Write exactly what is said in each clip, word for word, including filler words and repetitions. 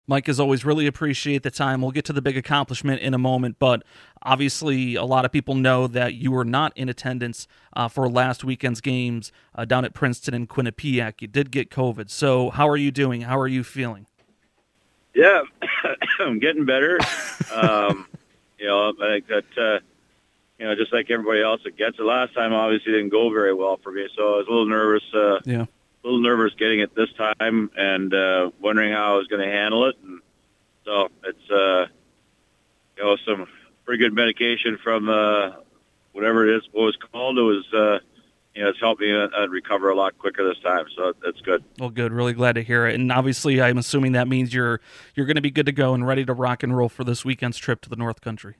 Mike, as always, really appreciate the time. We'll get to the big accomplishment in a moment, but obviously a lot of people know that you were not in attendance uh, for last weekend's games uh, down at Princeton and Quinnipiac. You did get COVID. So how are you doing? How are you feeling? Yeah, I'm getting better. Um, you know, I think that, uh, you know, just like everybody else that gets it, last time obviously didn't go very well for me, so I was a little nervous. Uh, Yeah. A little nervous getting it this time, and uh, wondering how I was going to handle it. And so it's uh, you know some pretty good medication from uh, whatever it is, what it was called. It was uh, you know it's helped me uh, recover a lot quicker this time. So that's good. Well, good. Really glad to hear it. And obviously, I'm assuming that means you're you're going to be good to go and ready to rock and roll for this weekend's trip to the North Country.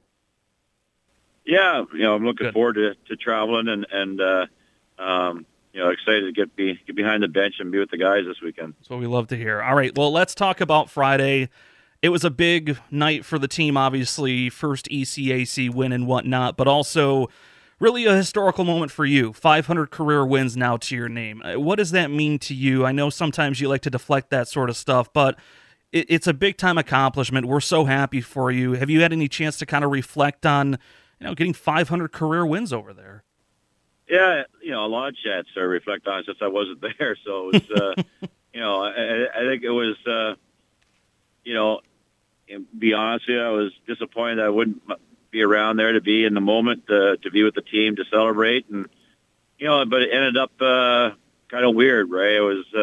Yeah, you know I'm looking Good. forward to, to traveling and and uh, um, you know excited to get be get behind the bench and be with the guys this weekend. That's what we love to hear. All right, well, let's talk about Friday. It was a big night for the team, obviously, first E C A C win and whatnot, but also really a historical moment for you. five hundred career wins now to your name. Uh, What does that mean to you? I know sometimes you like to deflect that sort of stuff, but it, it's a big-time accomplishment. We're so happy for you. Have you had any chance to kind of reflect on, you know, getting five hundred career wins over there? Yeah, you know, a lot of chats to reflect on since I wasn't there. So it was, uh, you know, I, I think it was, uh, you know, and be honest with you, I was disappointed I wouldn't be around there to be in the moment, uh, to be with the team to celebrate. And, you know, but it ended up uh, kind of weird, right? It was,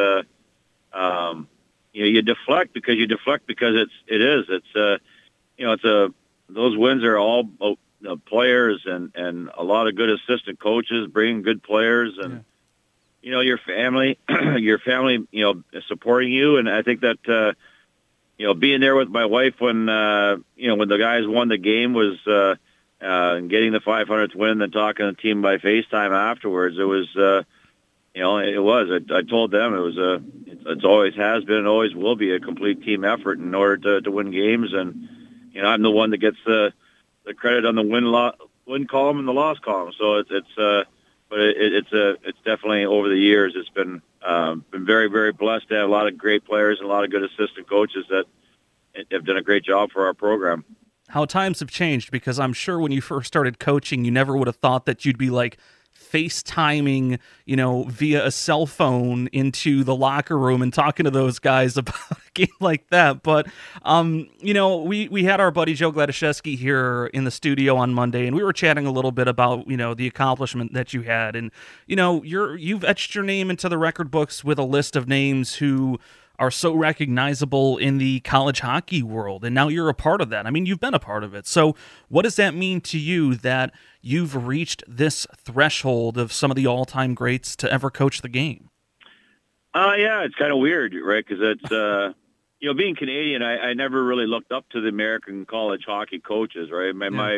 uh, um, you know, you deflect because you deflect because it's, it is, it's, uh, you know, it's a, those wins are all the players and, and a lot of good assistant coaches bringing good players and, Yeah. you know, your family, your family, you know, supporting you. And I think that, uh, you know, being there with my wife when, uh, you know, when the guys won the game was, uh, uh, and getting the five hundredth win and then talking to the team by FaceTime afterwards, it was, uh, you know, it was, I, I told them it was a, it's, it's always has been and always will be a complete team effort in order to, to win games. And, you know, I'm the one that gets the, the credit on the win lo- win column and the loss column. So it's it's uh, but it, it's a uh, it's definitely over the years it's been um, been very very blessed to have a lot of great players and a lot of good assistant coaches that have done a great job for our program. How times have changed, because I'm sure when you first started coaching, you never would have thought that you'd be like FaceTiming, you know, via a cell phone into the locker room and talking to those guys about a game like that. But, um, you know, we, we had our buddy Joe Gladaszewski here in the studio on Monday, and we were chatting a little bit about, you know, the accomplishment that you had. And, you know, you're, you've etched your name into the record books with a list of names who are so recognizable in the college hockey world, and now you're a part of that. I mean, you've been a part of it. So what does that mean to you that you've reached this threshold of some of the all-time greats to ever coach the game? Uh, yeah, it's kind of weird, right? Because it's, uh, you know, being Canadian, I, I never really looked up to the American college hockey coaches, right? My, yeah. my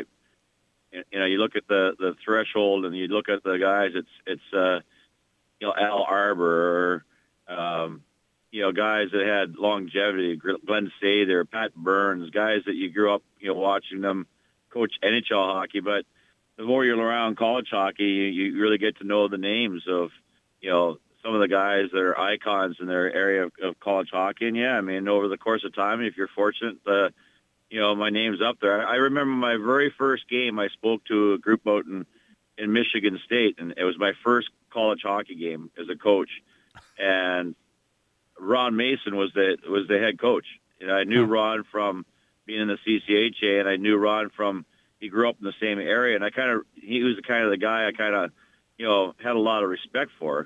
you know, you look at the, the threshold and you look at the guys, it's, it's uh, you know, Al Arbor or, um, you know, guys that had longevity, Glenn Sather, Pat Burns, guys that you grew up, you know, watching them coach N H L hockey. But the more you're around college hockey, you, you really get to know the names of, you know, some of the guys that are icons in their area of, of college hockey. And, yeah, I mean, over the course of time, if you're fortunate, uh, you know, my name's up there. I remember my very first game, I spoke to a group out in, in Michigan State, and it was my first college hockey game as a coach. And Ron Mason was the was the head coach. You know, I knew Ron from being in the C C H A, and I knew Ron from he grew up in the same area. And I kind of he was the kind of the guy I kind of you know had a lot of respect for.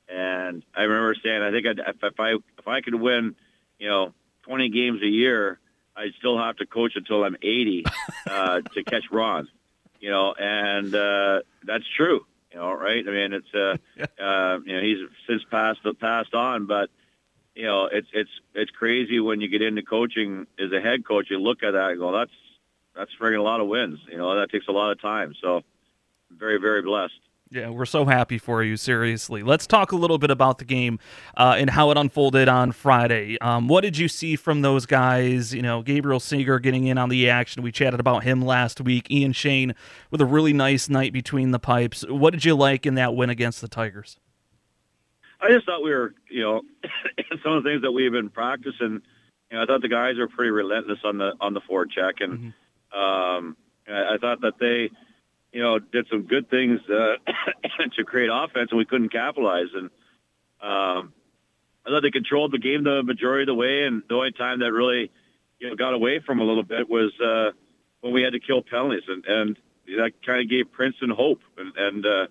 And I remember saying, I think I'd, if, if I if I could win, you know, twenty games a year, I'd still have to coach until I'm eighty uh, to catch Ron. You know, and uh, that's true. You know, right? I mean, it's uh, uh, you know he's since passed passed on, but. You know, it's it's it's crazy when you get into coaching as a head coach. You look at that and go, "That's that's friggin' a lot of wins." You know, that takes a lot of time. So, I'm very very blessed. Yeah, we're so happy for you. Seriously, let's talk a little bit about the game uh, and how it unfolded on Friday. Um, what did you see from those guys? You know, Gabriel Seeger getting in on the action. We chatted about him last week. Ian Shane with a really nice night between the pipes. What did you like in that win against the Tigers? I just thought we were, you know, some of the things that we've been practicing, you you know, I thought the guys were pretty relentless on the on the forecheck, and Mm-hmm. um, I, I thought that they, you know, did some good things uh, to create offense, and we couldn't capitalize. And um, I thought they controlled the game the majority of the way, and the only time that really, you know, got away from a little bit was uh, when we had to kill penalties, and, and that kind of gave Princeton hope. And, and uh,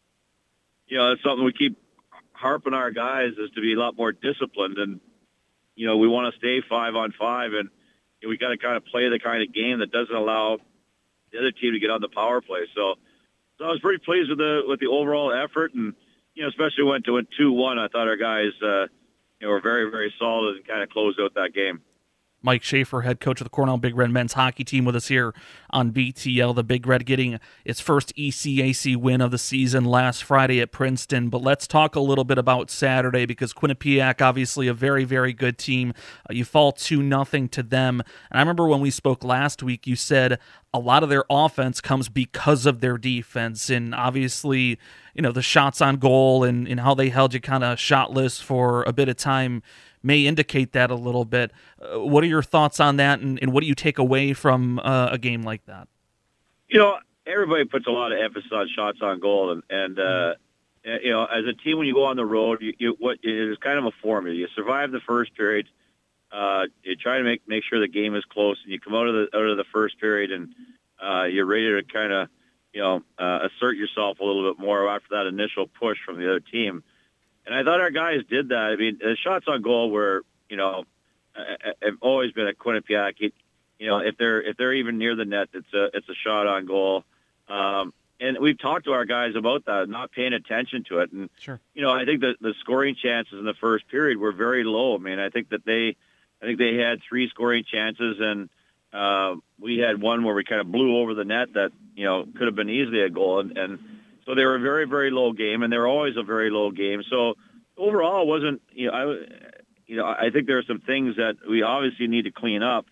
you know, that's something we keep harping our guys is to be a lot more disciplined, and you know, we want to stay five on five, and you know, we got to kind of play the kind of game that doesn't allow the other team to get on the power play. So, so I was pretty pleased with the with the overall effort, and you know, especially went to a two one. I thought our guys. Uh, You know, we're very, very solid and kind of closed out that game. Mike Schaefer, head coach of the Cornell Big Red men's hockey team, with us here on B T L. The Big Red getting its first E C A C win of the season last Friday at Princeton. But let's talk a little bit about Saturday, because Quinnipiac, obviously a very, very good team. Uh, you fall two nothing to them. And I remember when we spoke last week, you said a lot of their offense comes because of their defense. And obviously, you know, the shots on goal and, and how they held you kind of shotless for a bit of time may indicate that a little bit. Uh, what are your thoughts on that, and, and what do you take away from uh, a game like that? You know, everybody puts a lot of emphasis on shots on goal, and, and uh, you know, as a team, when you go on the road, you, you what it is kind of a formula. You survive the first period, uh, you try to make make sure the game is close, and you come out of the out of the first period, and uh, you're ready to kind of you know uh, assert yourself a little bit more after that initial push from the other team. And I thought our guys did that. I mean, the shots on goal were, you know, have always been at Quinnipiac. It, you know, if they're if they're even near the net, it's a it's a shot on goal. Um, and we've talked to our guys about that, not paying attention to it. And Sure. you know, I think that the scoring chances in the first period were very low. I mean, I think that they, I think they had three scoring chances, and uh, we had one where we kind of blew over the net that you know could have been easily a goal. And, and so they were a very, very low game, and they were always a very low game. So overall, it wasn't, you know, I, you know, I think there are some things that we obviously need to clean up.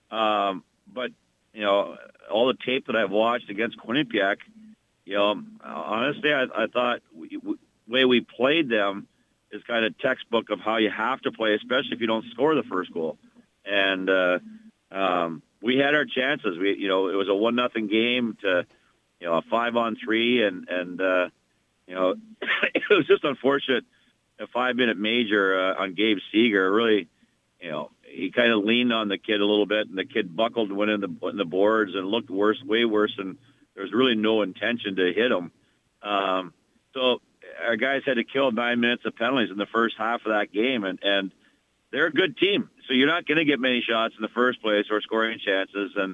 Um, but, you know, all the tape that I've watched against Quinnipiac, you know, honestly, I, I thought we, we, the way we played them is kind of textbook of how you have to play, especially if you don't score the first goal. And uh, um, we had our chances. We, you know, it was a one nothing game to, you know, a five on three, and and uh, you know, it was just unfortunate. A five minute major uh, on Gabe Seeger really, you know, he kind of leaned on the kid a little bit, and the kid buckled and went in the in the boards and looked worse, way worse, and there was really no intention to hit him. Um, so our guys had to kill nine minutes of penalties in the first half of that game, and and they're a good team, so you're not going to get many shots in the first place or scoring chances, and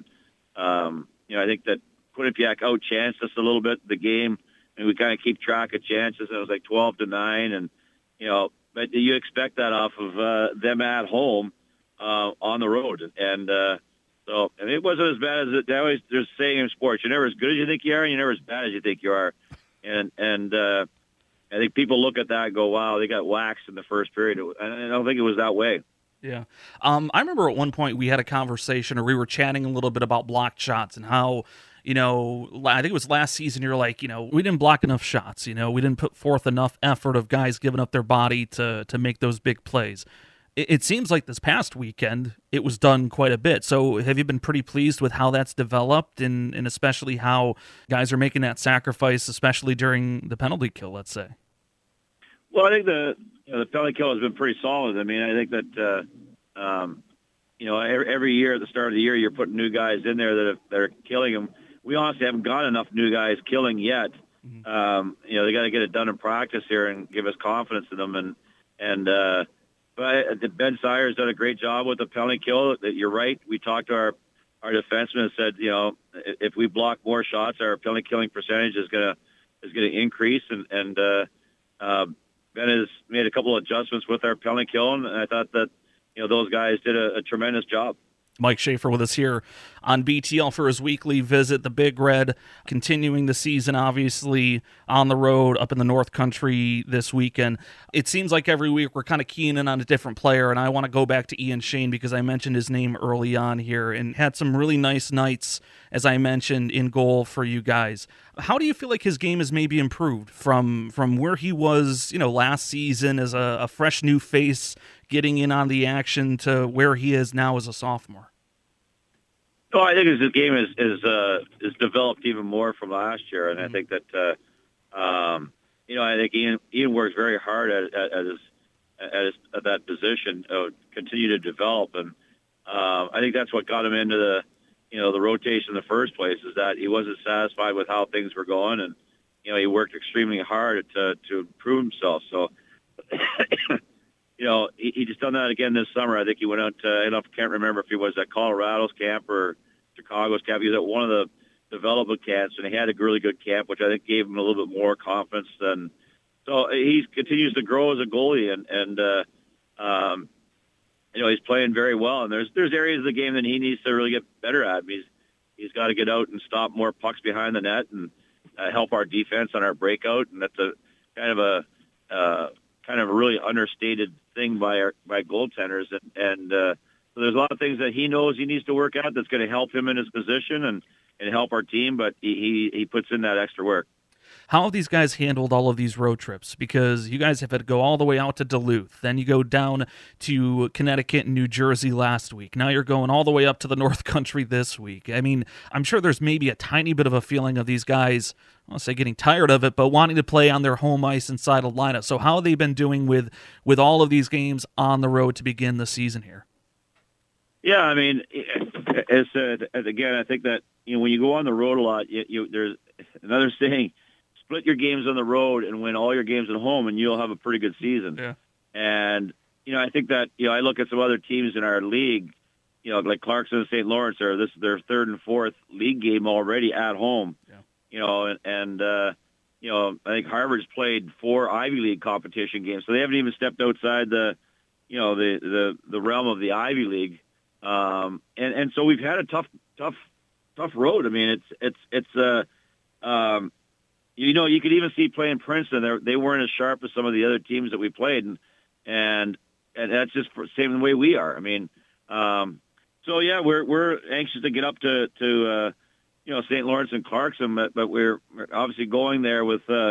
um, you know, I think that Quinnipiac outchanced us a little bit in the game, and we kind of keep track of chances. And it was like twelve to nine, and you know, but you expect that off of uh, them at home uh, on the road, and uh, so and it wasn't as bad as it. They always there's a saying in sports: you're never as good as you think you are, and you're never as bad as you think you are. And and uh, I think people look at that and go, "Wow, they got waxed in the first period." And I don't think it was that way. Yeah. Um, I remember at one point we had a conversation, or we were chatting a little bit about blocked shots and how, you know, I think it was last season, you're like, you know, we didn't block enough shots. You know, we didn't put forth enough effort of guys giving up their body to to make those big plays. It, it seems like this past weekend it was done quite a bit. So have you been pretty pleased with how that's developed, and, and especially how guys are making that sacrifice, especially during the penalty kill, let's say? Well, I think the you know, the penalty kill has been pretty solid. I mean, I think that uh, um, you know every, every year at the start of the year you're putting new guys in there that, have, that are killing them. We honestly haven't got enough new guys killing yet. Mm-hmm. Um, you know, they got to get it done in practice here and give us confidence in them. And and uh, but Ben Sire has done a great job with the penalty kill. That you're right. We talked to our our defenseman and said, you know, if we block more shots, our penalty killing percentage is gonna is gonna increase. And and uh, uh, Ben has made a couple of adjustments with our penalty kill, and I thought that you know those guys did a, a tremendous job. Mike Schaefer with us here on B T L for his weekly visit. The Big Red continuing the season, obviously, on the road up in the North Country this weekend. It seems like every week we're kind of keying in on a different player, and I want to go back to Ian Shane because I mentioned his name early on here and had some really nice nights, as I mentioned, in goal for you guys. How do you feel like his game has maybe improved from from where he was, you know, last season as a, a fresh new face getting in on the action to where he is now as a sophomore? No, I think as his game is is uh, is developed even more from last year, and mm-hmm. I think that uh, um, you know I think Ian Ian works very hard at, at, at his at, his, at that position, uh, continue to develop, and uh, I think that's what got him into the you know the rotation in the first place, is that he wasn't satisfied with how things were going, and you know he worked extremely hard to to improve himself. So. You know, he, he just done that again this summer. I think he went out to, I don't, can't remember if he was at Colorado's camp or Chicago's camp. He was at one of the development camps, and he had a really good camp, which I think gave him a little bit more confidence. Than, so he continues to grow as a goalie, and, and uh, um, you know, he's playing very well. And there's there's areas of the game that he needs to really get better at. He's he's got to get out and stop more pucks behind the net and uh, help our defense on our breakout. And that's a kind of a uh, kind of a really understated thing by our by goaltenders, and, and uh, so there's a lot of things that he knows he needs to work out that's going to help him in his position and, and help our team, but he, he, he puts in that extra work. How have these guys handled all of these road trips? Because you guys have had to go all the way out to Duluth, then you go down to Connecticut and New Jersey last week. Now you're going all the way up to the North Country this week. I mean, I'm sure there's maybe a tiny bit of a feeling of these guys, I won't say getting tired of it, but wanting to play on their home ice inside a lineup. So how have they been doing with, with all of these games on the road to begin the season here? Yeah, I mean, as, uh, as again, I think that you know when you go on the road a lot, you, you, there's another saying: split your games on the road and win all your games at home, and you'll have a pretty good season. Yeah. And you know, I think that you know, I look at some other teams in our league, you know, like Clarkson and Saint Lawrence are this their third and fourth league game already at home. Yeah. You know, and, and uh, you know, I think Harvard's played four Ivy League competition games, so they haven't even stepped outside the, you know, the the, the realm of the Ivy League. Um, and, and so we've had a tough, tough, tough road. I mean, it's, it's, it's, uh, um, you know, you could even see playing Princeton. They they weren't as sharp as some of the other teams that we played. And, and, and that's just the same way we are. I mean, um, so yeah, we're, we're anxious to get up to, to, uh, you know, Saint Lawrence and Clarkson, but, but we're, we're obviously going there with, uh,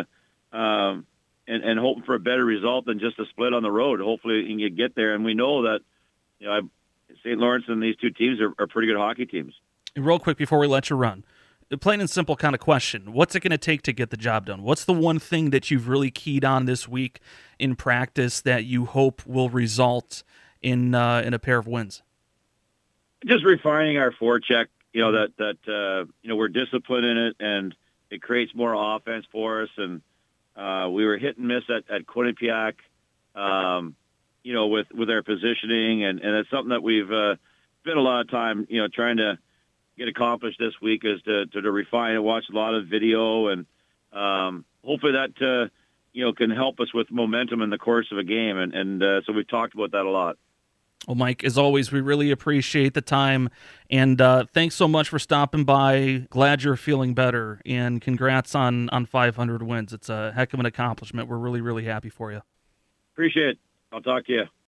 um, and, and hoping for a better result than just a split on the road. Hopefully you can get there. And we know that, you know, I, Saint Lawrence and these two teams are, are pretty good hockey teams. Real quick before we let you run, a plain and simple kind of question. What's it going to take to get the job done? What's the one thing that you've really keyed on this week in practice that you hope will result in uh, in a pair of wins? Just refining our forecheck, you know, that, that uh, you know, we're disciplined in it, and it creates more offense for us. And uh, we were hit and miss at, at Quinnipiac. Um you know, with, with our positioning, and, and it's something that we've uh, spent a lot of time, you know, trying to get accomplished this week, is to, to, to refine and watch a lot of video, and um, hopefully that, uh, you know, can help us with momentum in the course of a game, and, and uh, so we've talked about that a lot. Well, Mike, as always, we really appreciate the time, and uh, thanks so much for stopping by. Glad you're feeling better, and congrats on, on five hundred wins. It's a heck of an accomplishment. We're really, really happy for you. Appreciate it. I'll talk to you.